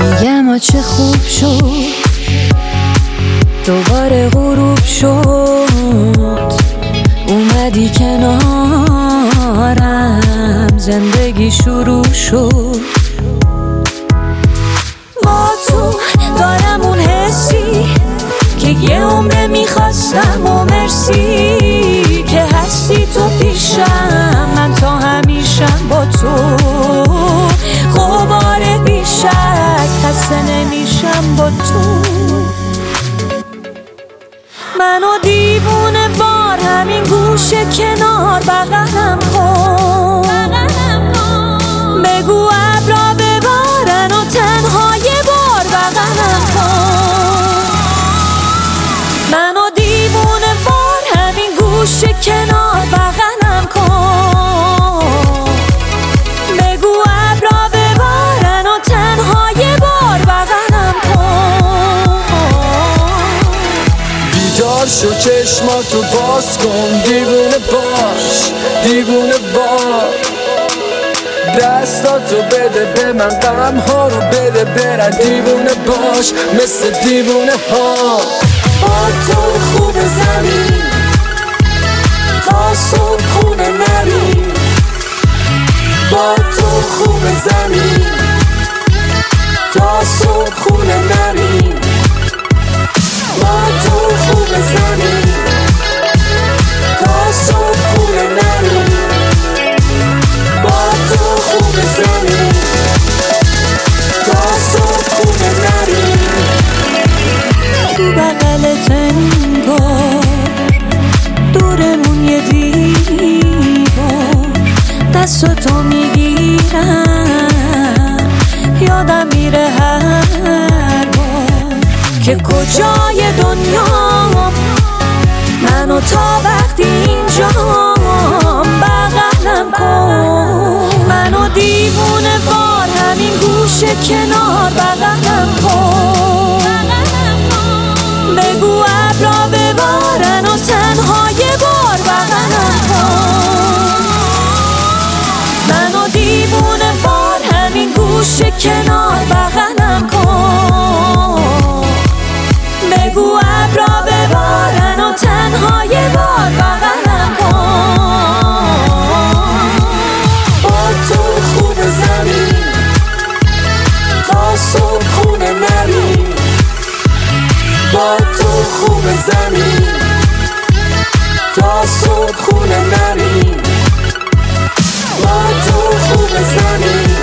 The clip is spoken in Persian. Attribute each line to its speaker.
Speaker 1: میگم چه خوب شد دوباره غروب شد، اومدی کنارم، زندگی شروع شد. با تو دارم اون حسی که یه عمره میخواستم و مرسی که هستی تو پیشم، من تا همیشم با تو. غبار بیشک خسته نمیشم با تو. منو دیوونه بار همین گوشه کنار بغلم کن، بگو ابرا ببارن و تنها یه بار بغلم کن. منو دیوونه بار همین گوشه کنار بغلم کن، بگو ابرا ببارن و تنها یه بار بغلم کن.
Speaker 2: بیدار شو چشماتو باز کن، دیوونه باش دیوونه باش، دستاتو بده به من، غم ها رو بده برن، دیوونه باش مثل دیوونه ها.
Speaker 3: با تو خوب زمین تا صبح خونه نریم، با تو خوب زمین تا صبح خونه نریم، با تو خوب زمین تا صبح خونه نریم، با تو خوب زمین تا صبح خونه نریم.
Speaker 1: تو بغلت انگار دورمون یه دیوار، دستاتو میگیرم یادم میره هر بار که کجای دنیا منو تا وقتی اینجام بغلم کن. منو دیوونه بار همین گوشه کنار بغلم کن، بگو ابرا ببارن و تنها یه بار بغلم کن. منو دیوونه بار همین گوشه کنار بغلم کن، بگو ابرا ببارن و تنها یه بار بغلم کن.
Speaker 3: با تو خوب زمین تا صبح خونه نریم، با تو خوب زمین تا صبح خونه نریم، با تو خوب زمین